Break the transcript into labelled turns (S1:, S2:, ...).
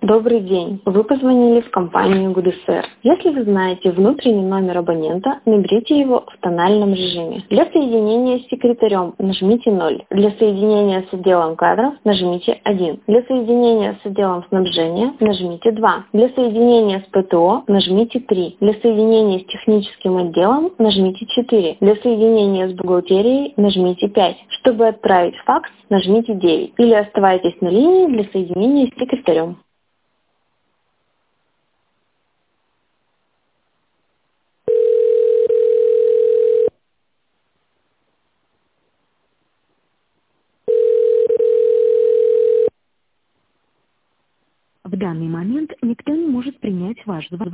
S1: Добрый день. Вы позвонили в компанию ГУДСР. Если вы знаете внутренний номер абонента, наберите его в тональном режиме. Для соединения с секретарем нажмите 0. Для соединения с отделом кадров нажмите 1. Для соединения с отделом снабжения нажмите 2. Для соединения с ПТО нажмите 3. Для соединения с техническим отделом нажмите 4. Для соединения с бухгалтерией нажмите 5. Чтобы отправить факс, нажмите 9. Или оставайтесь на линии для соединения с секретарем.
S2: В данный момент никто не может принять ваш звонок.